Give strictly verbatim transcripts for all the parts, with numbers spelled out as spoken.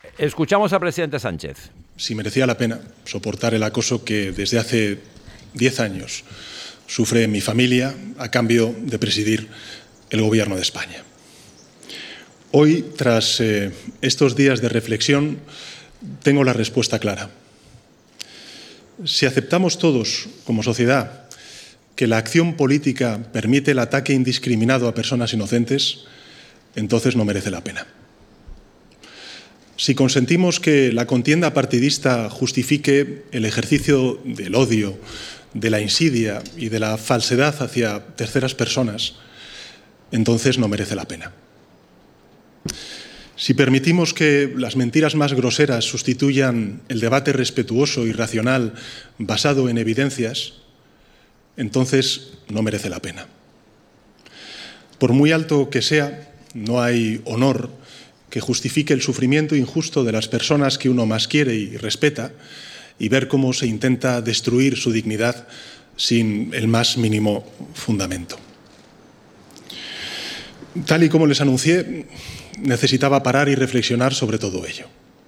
Escuchamos al presidente Sánchez. Si merecía la pena soportar el acoso que desde hace diez años sufre mi familia a cambio de presidir el Gobierno de España. Hoy, tras eh, estos días de reflexión, tengo la respuesta clara. Si aceptamos todos, como sociedad, que la acción política permite el ataque indiscriminado a personas inocentes, entonces no merece la pena. Si consentimos que la contienda partidista justifique el ejercicio del odio, de la insidia y de la falsedad hacia terceras personas, entonces no merece la pena. Si permitimos que las mentiras más groseras sustituyan el debate respetuoso y racional basado en evidencias, entonces no merece la pena. Por muy alto que sea, no hay honor que justifique el sufrimiento injusto de las personas que uno más quiere y respeta y ver cómo se intenta destruir su dignidad sin el más mínimo fundamento. Tal y como les anuncié, necesitaba parar y reflexionar sobre todo ello.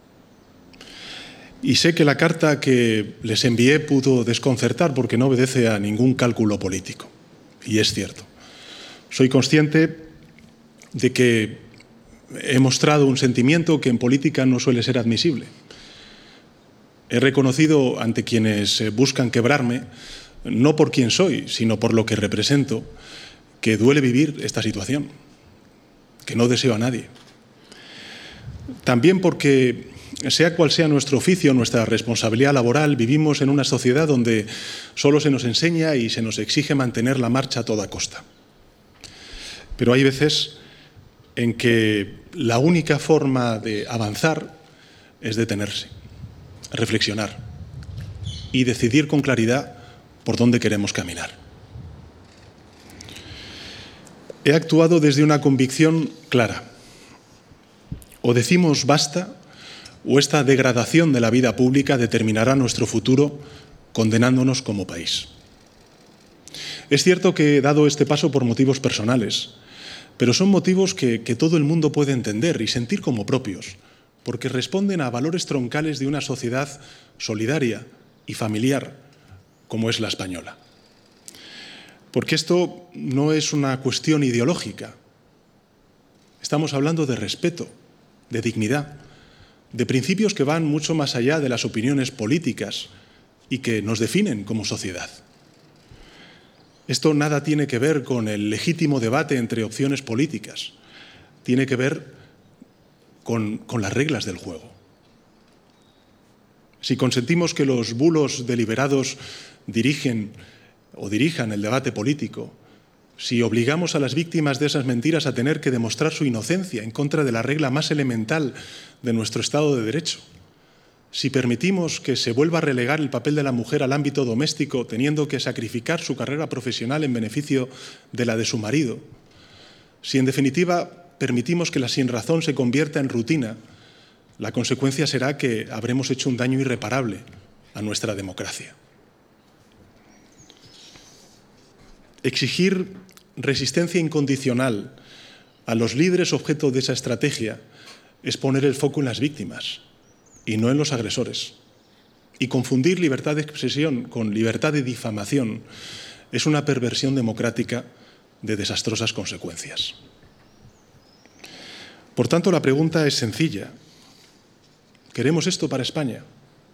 Y sé que la carta que les envié pudo desconcertar porque no obedece a ningún cálculo político. Y es cierto. Soy consciente de que he mostrado un sentimiento que en política no suele ser admisible. He reconocido ante quienes buscan quebrarme, no por quién soy, sino por lo que represento, que duele vivir esta situación, que no deseo a nadie. También porque, sea cual sea nuestro oficio, nuestra responsabilidad laboral, vivimos en una sociedad donde solo se nos enseña y se nos exige mantener la marcha a toda costa. Pero hay veces en que la única forma de avanzar es detenerse, reflexionar y decidir con claridad por dónde queremos caminar. He actuado desde una convicción clara. O decimos basta, o esta degradación de la vida pública determinará nuestro futuro, condenándonos como país. Es cierto que he dado este paso por motivos personales, pero son motivos que, que todo el mundo puede entender y sentir como propios, porque responden a valores troncales de una sociedad solidaria y familiar, como es la española. Porque esto no es una cuestión ideológica. Estamos hablando de respeto, de dignidad, de principios que van mucho más allá de las opiniones políticas y que nos definen como sociedad. Esto nada tiene que ver con el legítimo debate entre opciones políticas. Tiene que ver con, con las reglas del juego. Si consentimos que los bulos deliberados dirigen o dirijan el debate político, si obligamos a las víctimas de esas mentiras a tener que demostrar su inocencia en contra de la regla más elemental de nuestro Estado de Derecho, si permitimos que se vuelva a relegar el papel de la mujer al ámbito doméstico teniendo que sacrificar su carrera profesional en beneficio de la de su marido, si en definitiva permitimos que la sinrazón se convierta en rutina, la consecuencia será que habremos hecho un daño irreparable a nuestra democracia. Exigir resistencia incondicional a los líderes objeto de esa estrategia es poner el foco en las víctimas y no en los agresores. Y confundir libertad de expresión con libertad de difamación es una perversión democrática de desastrosas consecuencias. Por tanto, la pregunta es sencilla. ¿Queremos esto para España?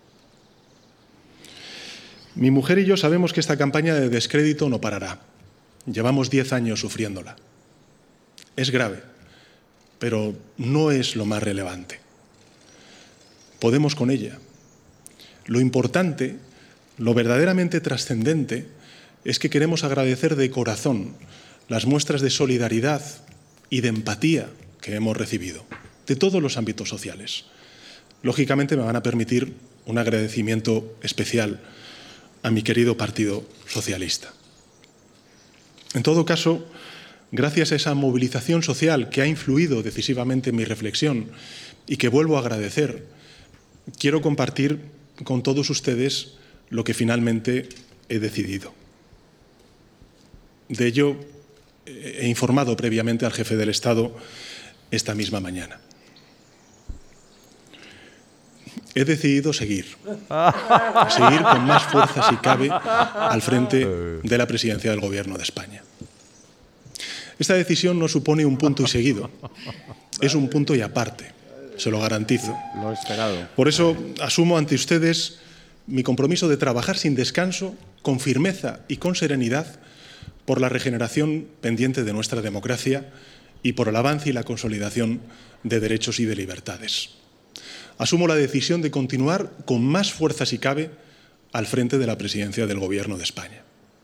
Mi mujer y yo sabemos que esta campaña de descrédito no parará. Llevamos diez años sufriéndola. Es grave, pero no es lo más relevante. Podemos con ella. Lo importante, lo verdaderamente trascendente, es que queremos agradecer de corazón las muestras de solidaridad y de empatía que hemos recibido, de todos los ámbitos sociales. Lógicamente me van a permitir un agradecimiento especial a mi querido Partido Socialista. En todo caso, gracias a esa movilización social que ha influido decisivamente en mi reflexión y que vuelvo a agradecer, quiero compartir con todos ustedes lo que finalmente he decidido. De ello he informado previamente al jefe del Estado esta misma mañana. he decidido seguir, seguir con más fuerza si cabe al frente de la presidencia del Gobierno de España. Esta decisión no supone un punto y seguido, es un punto y aparte, se lo garantizo. Lo esperado. Por eso asumo ante ustedes mi compromiso de trabajar sin descanso, con firmeza y con serenidad por la regeneración pendiente de nuestra democracia y por el avance y la consolidación de derechos y de libertades. Asumo la decisión de continuar con más fuerza si cabe al frente de la presidencia del Gobierno de España.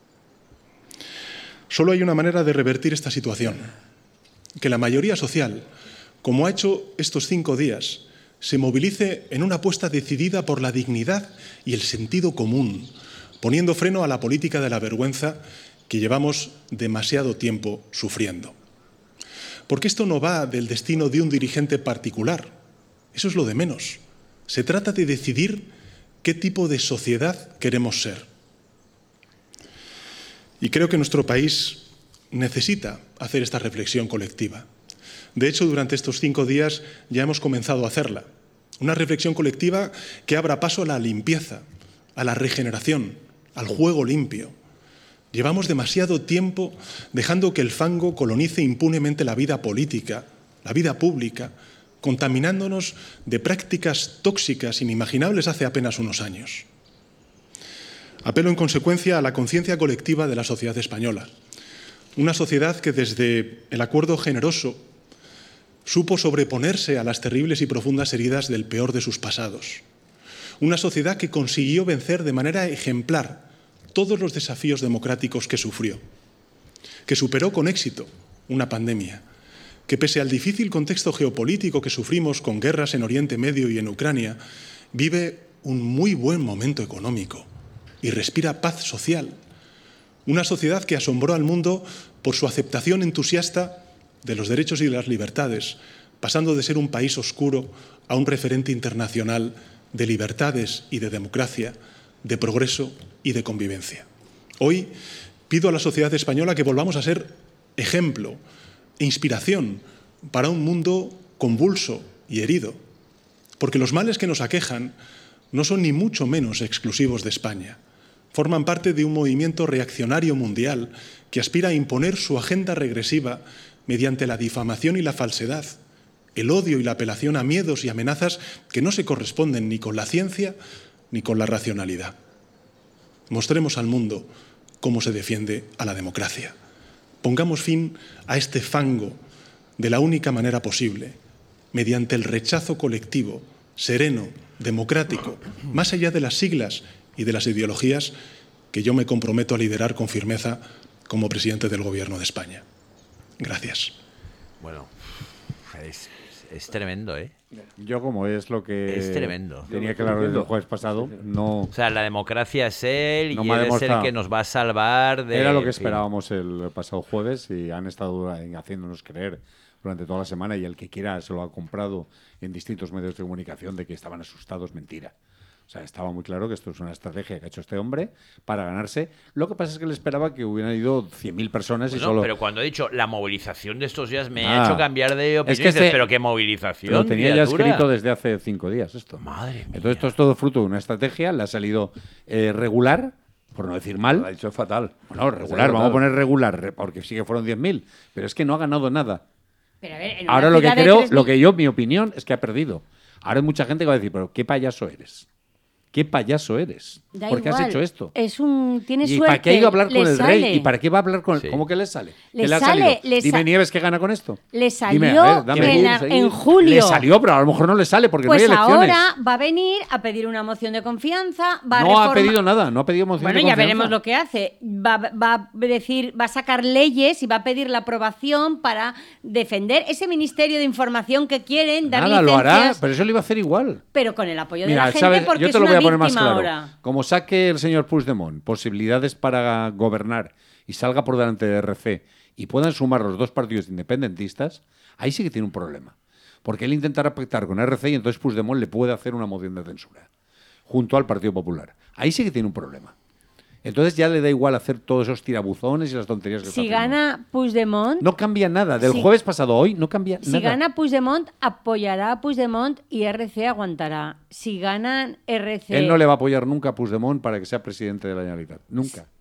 Solo hay una manera de revertir esta situación, que la mayoría social, como ha hecho estos cinco días, se movilice en una apuesta decidida por la dignidad y el sentido común, poniendo freno a la política de la vergüenza que llevamos demasiado tiempo sufriendo. Porque esto no va del destino de un dirigente particular, eso es lo de menos. Se trata de decidir qué tipo de sociedad queremos ser. Y creo que nuestro país necesita hacer esta reflexión colectiva. De hecho, durante estos cinco días ya hemos comenzado a hacerla. Una reflexión colectiva que abra paso a la limpieza, a la regeneración, al juego limpio. Llevamos demasiado tiempo dejando que el fango colonice impunemente la vida política, la vida pública, contaminándonos de prácticas tóxicas inimaginables hace apenas unos años. Apelo en consecuencia a la conciencia colectiva de la sociedad española. Una sociedad que desde el acuerdo generoso supo sobreponerse a las terribles y profundas heridas del peor de sus pasados. Una sociedad que consiguió vencer de manera ejemplar todos los desafíos democráticos que sufrió, que superó con éxito una pandemia, que pese al difícil contexto geopolítico que sufrimos con guerras en Oriente Medio y en Ucrania, vive un muy buen momento económico y respira paz social. Una sociedad que asombró al mundo por su aceptación entusiasta de los derechos y de las libertades, pasando de ser un país oscuro a un referente internacional de libertades y de democracia, de progreso y de convivencia. Hoy pido a la sociedad española que volvamos a ser ejemplo e inspiración para un mundo convulso y herido, porque los males que nos aquejan no son ni mucho menos exclusivos de España. Forman parte de un movimiento reaccionario mundial que aspira a imponer su agenda regresiva mediante la difamación y la falsedad, el odio y la apelación a miedos y amenazas que no se corresponden ni con la ciencia ni con la racionalidad. Mostremos al mundo cómo se defiende a la democracia. Pongamos fin a este fango de la única manera posible, mediante el rechazo colectivo, sereno, democrático, más allá de las siglas y de las ideologías que yo me comprometo a liderar con firmeza como presidente del Gobierno de España. Gracias. Bueno, es, es tremendo, ¿eh? Yo, como es lo que es tremendo. tenía que hablar el jueves pasado, no... O sea, la democracia es él no y me ha él es el demostrado. que nos va a salvar de... Era lo que esperábamos el pasado jueves y han estado haciéndonos creer durante toda la semana, y el que quiera se lo ha comprado en distintos medios de comunicación de que estaban asustados. Mentira. O sea, estaba muy claro que esto es una estrategia que ha hecho este hombre para ganarse. Lo que pasa es que le esperaba que hubieran ido cien mil personas y Bueno, solo... pero cuando he dicho la movilización de estos días me Ah, ha hecho cambiar de opinión. es que este- pero qué movilización, Lo tenía criatura. ya escrito desde hace cinco días esto. Madre mía. Entonces esto es todo fruto de una estrategia, le ha salido eh, regular, por no decir mal. Lo ha dicho fatal. Bueno, regular, vamos a poner regular, re- porque sí que fueron diez mil, pero es que no ha ganado nada. Pero a ver, en una Ahora lo que ciudad de creo, tres mil lo que yo, mi opinión, es que ha perdido. Ahora hay mucha gente que va a decir, pero ¿qué payaso eres? ¿Qué payaso eres? Da ¿Por qué has igual. hecho esto? Es un, tiene ¿Y suerte. para qué ha ido a hablar le con el sale. rey? ¿Y para qué va a hablar con el Sí. ¿Cómo que le sale? Le ¿Qué le ha sale, salido? le Dime, sa- Nieves, ¿qué gana con esto? Le salió Dime, a ver, dame. en, la- seguir. en julio. Le salió, pero a lo mejor no le sale porque Pues no hay elecciones. ahora va a venir a pedir una moción de confianza, va a No ha reforma- pedido nada, no ha pedido moción Bueno, de ya confianza. veremos lo que hace. Va, va a decir, va a sacar leyes y va a pedir la aprobación para defender ese ministerio de información que quieren dar Nada, lo hará, licencias, pero eso lo iba a hacer igual. pero con el apoyo de Mira, la gente, ¿sabes? porque Yo es te lo voy una a poner más víctima claro. ahora. Como saque el señor Puigdemont posibilidades para gobernar y salga por delante de R C y puedan sumar los dos partidos independentistas, ahí sí que tiene un problema. Porque él intentará pactar con R C y entonces Puigdemont le puede hacer una moción de censura junto al Partido Popular. Ahí sí que tiene un problema. Entonces ya le da igual hacer todos esos tirabuzones y las tonterías que está Si haciendo. gana Puigdemont, No cambia nada. Del Si- jueves pasado a hoy no cambia si nada. gana Puigdemont, apoyará a Puigdemont y R C aguantará. Si ganan R C... Él no le va a apoyar nunca a Puigdemont para que sea presidente de la Generalitat. Nunca.